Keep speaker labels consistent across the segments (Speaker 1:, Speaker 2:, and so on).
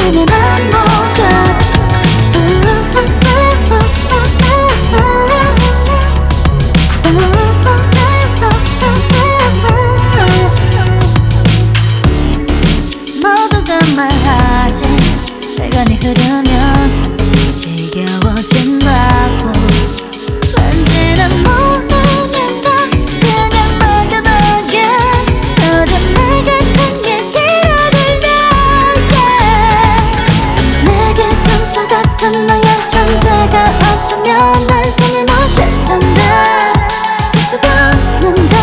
Speaker 1: 흐르는 안무가 모두가 말하지 시간이 흐르면 지겨워진다고. 왠지 난 모르겠다 그냥 막연하게 거짓말 같은 얘기로 들려. 내게 선수 같은 너의 존재가 없다면 난 숨을 못 쉴 텐데 세수가는데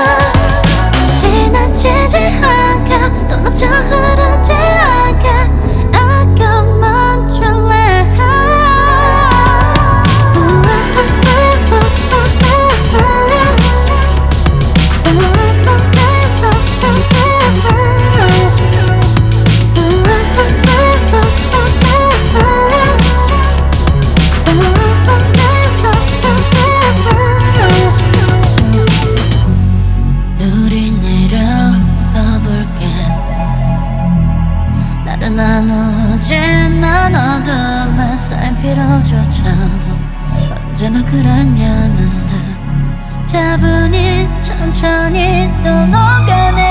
Speaker 1: 지나치지 않게 또 넘쳐 흐르지 않게 아껴만 줄래. 눈이 내려가 볼게. 나누진 않아도 맞설 필요조차도 언제나 그랬냐는 듯 차분히 천천히 또 녹아내.